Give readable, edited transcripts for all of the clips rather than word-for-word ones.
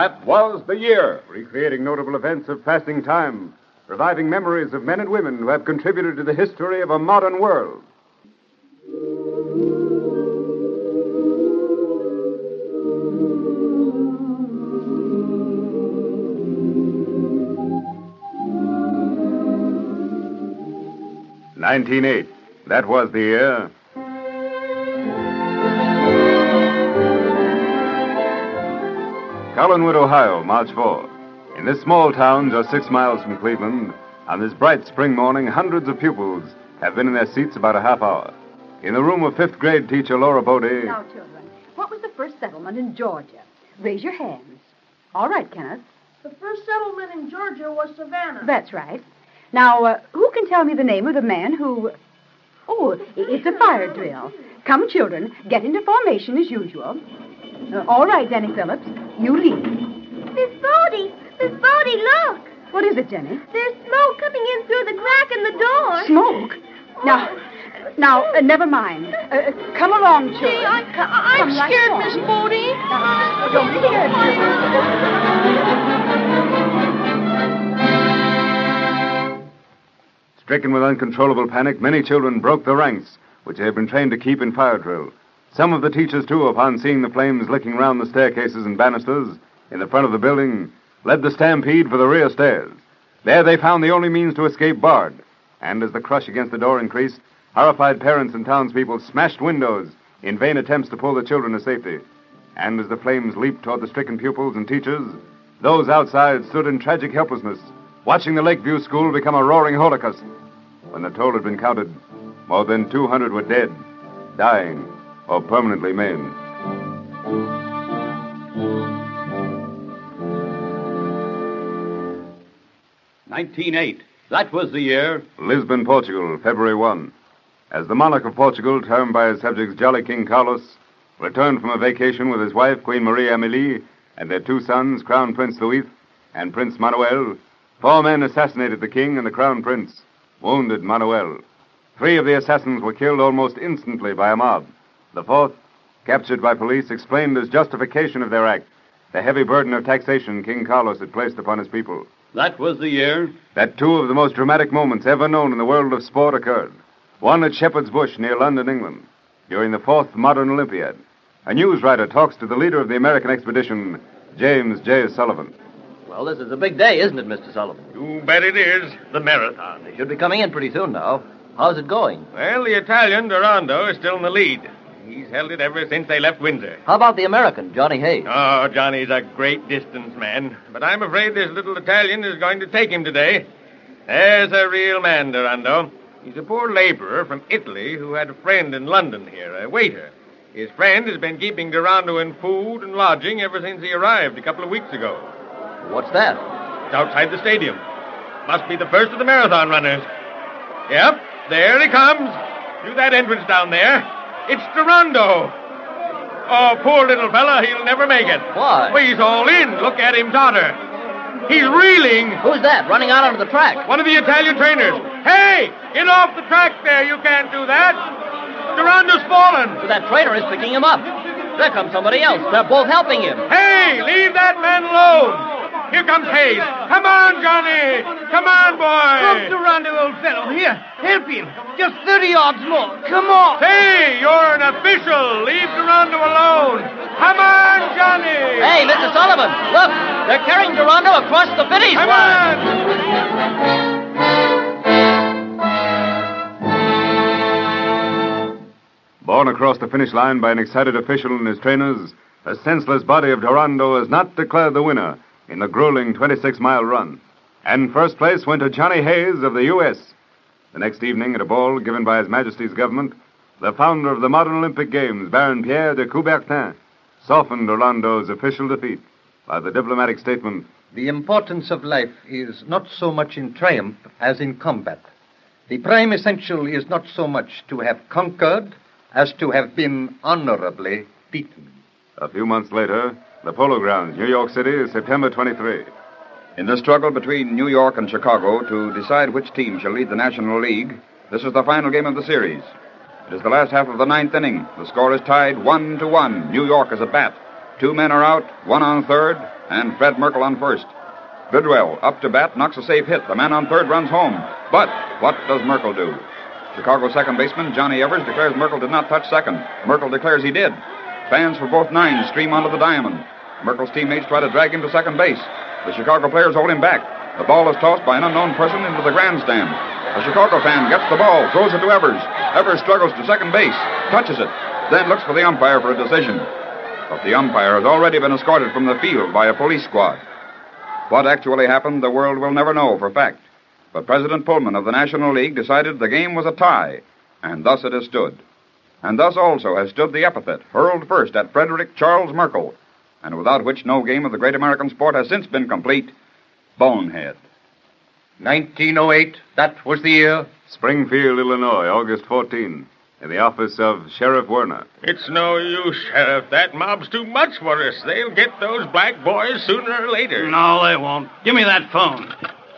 That was the year. Recreating notable events of passing time, reviving memories of men and women who have contributed to the history of a modern world. '98. That was the year. Collinwood, Ohio, March 4. In this small town just 6 miles from Cleveland, on this bright spring morning, hundreds of pupils have been in their seats about a half hour. In the room of fifth grade teacher Laura Bodie. Now, children, what was the first settlement in Georgia? Raise your hands. All right, Kenneth. The first settlement in Georgia was Savannah. That's right. Now, who can tell me the name of the man who... Oh, it's a fire drill. Come, children, get into formation as usual. All right, Jenny Phillips, you lead. Miss Bodie, look. What is it, Jenny? There's smoke coming in through the crack in the door. Smoke? Now, never mind. Come along, children. Gee, I'm Come scared, right Miss Bodie. Don't be scared. Stricken with uncontrollable panic, many children broke the ranks, which they had been trained to keep in fire drill. Some of the teachers, too, upon seeing the flames licking round the staircases and banisters in the front of the building, led the stampede for the rear stairs. There they found the only means to escape barred, and as the crush against the door increased, horrified parents and townspeople smashed windows in vain attempts to pull the children to safety. And as the flames leaped toward the stricken pupils and teachers, those outside stood in tragic helplessness, watching the Lakeview School become a roaring holocaust. When the toll had been counted, more than 200 were dead, dying, or permanently maimed. '98. That was the year. Lisbon, Portugal, February 1. As the monarch of Portugal, termed by his subjects Jolly King Carlos, returned from a vacation with his wife, Queen Maria Amélie, and their 2 sons, Crown Prince Louis and Prince Manuel, 4 men assassinated the king and the Crown Prince, wounded Manuel. 3 of the assassins were killed almost instantly by a mob. The 4th, captured by police, explained as justification of their act the heavy burden of taxation King Carlos had placed upon his people. That was the year. That 2 of the most dramatic moments ever known in the world of sport occurred. One at Shepherd's Bush near London, England, during the 4th Modern Olympiad. A news writer talks to the leader of the American expedition, James J. Sullivan. Well, this is a big day, isn't it, Mr. Sullivan? You bet it is. The marathon. They should be coming in pretty soon now. How's it going? Well, the Italian, Durando, is still in the lead. He's held it ever since they left Windsor. How about the American, Johnny Hayes? Oh, Johnny's a great distance man. But I'm afraid this little Italian is going to take him today. There's a real man, Durando. He's a poor laborer from Italy who had a friend in London here, a waiter. His friend has been keeping Durando in food and lodging ever since he arrived a couple of weeks ago. What's that? It's outside the stadium. Must be the first of the marathon runners. Yep, there he comes. Through that entrance down there. It's Durando. Oh, poor little fella, he'll never make it. Why? Well, he's all in. Look at him totter. He's reeling. Who's that, running out onto the track? One of the Italian trainers. Hey, get off the track there. You can't do that. Durando's fallen. But that trainer is picking him up. There comes somebody else. They're both helping him. Hey, leave that man alone. Here comes Hayes. Come on, Johnny. Come on, boy. Look, Durando, old fellow. Here, help him. Just 30 yards more. Come on. Say, you're an official. Leave Durando alone. Come on, Johnny. Hey, Mr. Sullivan, look. They're carrying Durando across the finish Come line. on. Borne across the finish line by an excited official and his trainers, the senseless body of Durando is not declared the winner in the grueling 26-mile run. And first place went to Johnny Hayes of the U.S. The next evening, at a ball given by His Majesty's government, the founder of the modern Olympic Games, Baron Pierre de Coubertin, softened Durando's official defeat by the diplomatic statement, "The importance of life is not so much in triumph as in combat. The prime essential is not so much to have conquered as to have been honorably beaten." A few months later, the Polo Grounds, New York City, September 23. In the struggle between New York and Chicago to decide which team shall lead the National League, this is the final game of the series. It is the last half of the 9th inning. The score is tied 1-1. New York is at bat. 2 men are out, 1 on third, and Fred Merkel on first. Bidwell, up to bat, knocks a safe hit. The man on third runs home. But what does Merkel do? Chicago second baseman Johnny Evers declares Merkel did not touch second. Merkel declares he did. Fans for both nines stream onto the diamond. Merkel's teammates try to drag him to second base. The Chicago players hold him back. The ball is tossed by an unknown person into the grandstand. A Chicago fan gets the ball, throws it to Evers. Evers struggles to second base, touches it, then looks for the umpire for a decision. But the umpire has already been escorted from the field by a police squad. What actually happened, the world will never know for fact. But President Pullman of the National League decided the game was a tie, and thus it has stood. And thus also has stood the epithet hurled first at Frederick Charles Merkel, and without which no game of the great American sport has since been complete, bonehead. 1908, that was the year. Springfield, Illinois, August 14, in the office of Sheriff Werner. It's no use, Sheriff. That mob's too much for us. They'll get those black boys sooner or later. No, they won't. Give me that phone.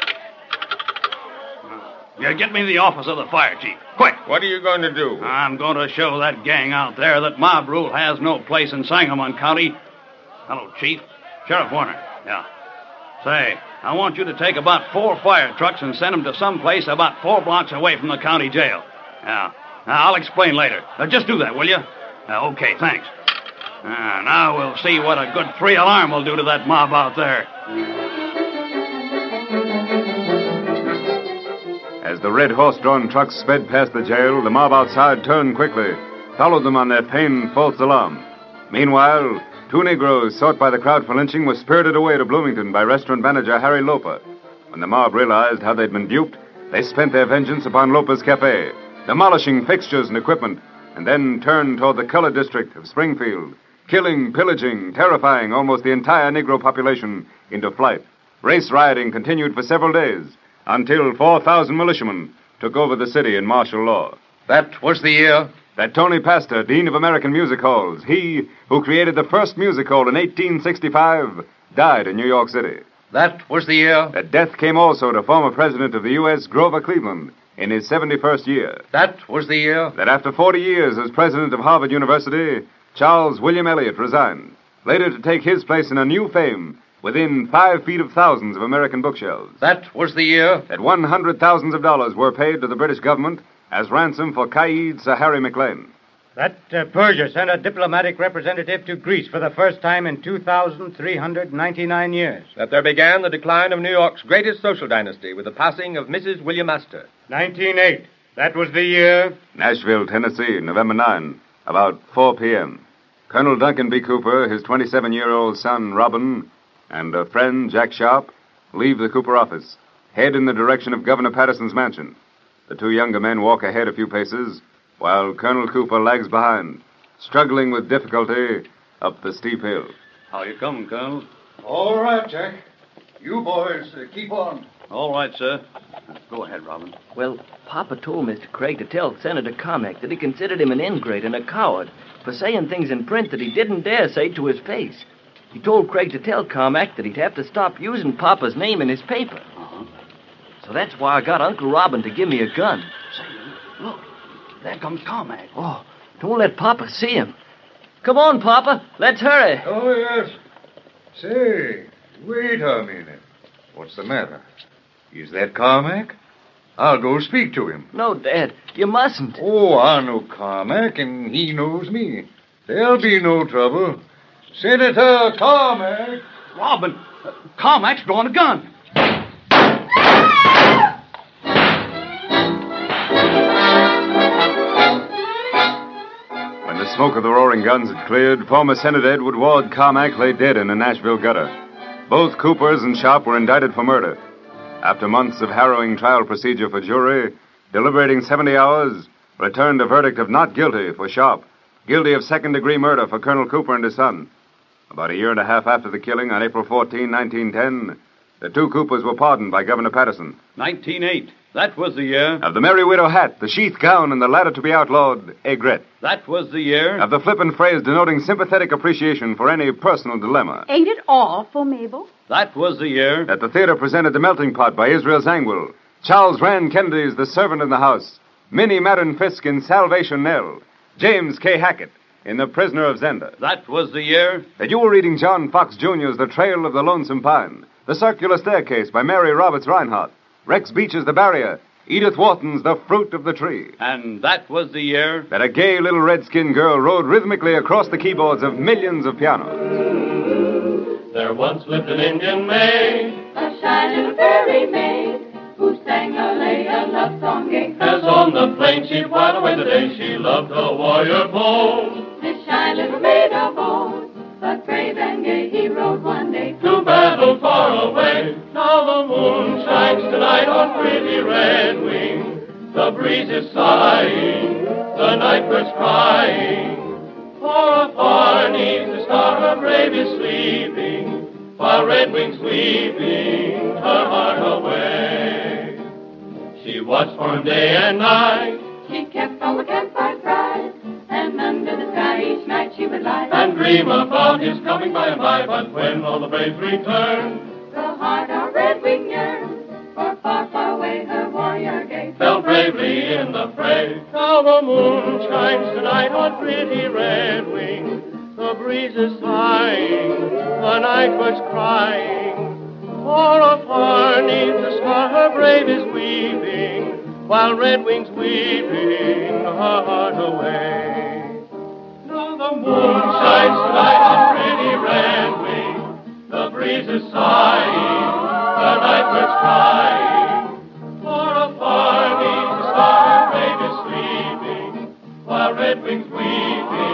Yeah, get me the office of the fire chief. Quick. What are you going to do? I'm going to show that gang out there that mob rule has no place in Sangamon County. Hello, Chief. Sheriff Warner. Yeah. Say, I want you to take about 4 fire trucks and send them to some place about 4 blocks away from the county jail. Yeah. Now, I'll explain later. Just do that, will you? Okay, thanks. Now we'll see what a good 3-alarm will do to that mob out there. As the red horse-drawn trucks sped past the jail, the mob outside turned quickly, followed them on their pained false alarm. Meanwhile, 2 Negroes sought by the crowd for lynching were spirited away to Bloomington by restaurant manager Harry Loper. When the mob realized how they'd been duped, they spent their vengeance upon Loper's Cafe, demolishing fixtures and equipment, and then turned toward the colored district of Springfield, killing, pillaging, terrifying almost the entire Negro population into flight. Race rioting continued for several days, until 4,000 militiamen took over the city in martial law. That was the year that Tony Pastor, Dean of American Music Halls, he who created the first music hall in 1865, died in New York City. That was the year that death came also to former president of the U.S., Grover Cleveland, in his 71st year. That was the year that after 40 years as president of Harvard University, Charles William Eliot resigned, later to take his place in a new fame within 5 feet of thousands of American bookshelves. That was the year that $100,000 were paid to the British government as ransom for Qaid Sir Harry MacLane. That Persia sent a diplomatic representative to Greece for the first time in 2,399 years. That there began the decline of New York's greatest social dynasty with the passing of Mrs. William Astor. 1908. That was the year. Nashville, Tennessee, November 9, about 4 p.m. Colonel Duncan B. Cooper, his 27-year-old son, Robin, and a friend, Jack Sharp, leave the Cooper office, head in the direction of Governor Patterson's mansion. The 2 younger men walk ahead a few paces, while Colonel Cooper lags behind, struggling with difficulty up the steep hill. How you coming, Colonel? All right, Jack. You boys, keep on. All right, sir. Go ahead, Robin. Well, Papa told Mr. Craig to tell Senator Carmack that he considered him an ingrate and a coward for saying things in print that he didn't dare say to his face. He told Craig to tell Carmack that he'd have to stop using Papa's name in his paper. Uh-huh. So that's why I got Uncle Robin to give me a gun. Say, look, there comes Carmack. Oh, don't let Papa see him. Come on, Papa. Let's hurry. Oh, yes. Say, wait a minute. What's the matter? Is that Carmack? I'll go speak to him. No, Dad, you mustn't. Oh, I know Carmack, and he knows me. There'll be no trouble. Senator Carmack. Robin, Carmack's drawing a gun. When the smoke of the roaring guns had cleared, former Senator Edward Ward Carmack lay dead in a Nashville gutter. Both Coopers and Sharp were indicted for murder. After months of harrowing trial procedure for jury, deliberating 70 hours, returned a verdict of not guilty for Sharp, guilty of second-degree murder for Colonel Cooper and his son. About a year and a half after the killing, on April 14, 1910, the 2 Coopers were pardoned by Governor Patterson. 1908. That was the year. Of the Merry Widow hat, the sheath gown, and the ladder to be outlawed, aigrette. That was the year. Of the flippant phrase denoting sympathetic appreciation for any personal dilemma. Ain't it all for Mabel? That was the year. That the theater presented The Melting Pot by Israel Zangwill, Charles Rand Kennedy's The Servant in the House, Minnie Madden Fisk in Salvation Nell, James K. Hackett, in The Prisoner of Zenda. That was the year. And you were reading John Fox Jr.'s The Trail of the Lonesome Pine, The Circular Staircase by Mary Roberts Reinhardt, Rex Beach's The Barrier, Edith Wharton's The Fruit of the Tree. And that was the year that a gay little red-skinned girl rode rhythmically across the keyboards of millions of pianos. There once lived an Indian maid, a shy little fairy maid, who sang a love song gay. As on the plain she'd while away the day, she loved a warrior bold. This shy little maid of old, but brave and gay, he rode one day to battle far away. Now the moon shines tonight on pretty Red Wing. The breeze is sighing, the night bird's crying. For afar 'neath the star her brave is sleeping, while Red Wing's weeping her heart away. She watched for him day and night. She kept all the campfires bright, and under the sky each night she would lie and dream about his coming by and by. But when all the braves returned, the heart of Red Wing yearned, for far, far away her warrior gay fell bravely in the fray. Now the moon shines tonight on pretty Red Wing. The breeze is sighing, the night bird's crying. For afar 'neath the star her brave is weeping, while Red Wing's weeping her heart away. Now the moon shines tonight on pretty Red Wing. The breeze is sighing, the night bird's crying. For afar 'neath the star her brave is sleeping, while Red Wing's weeping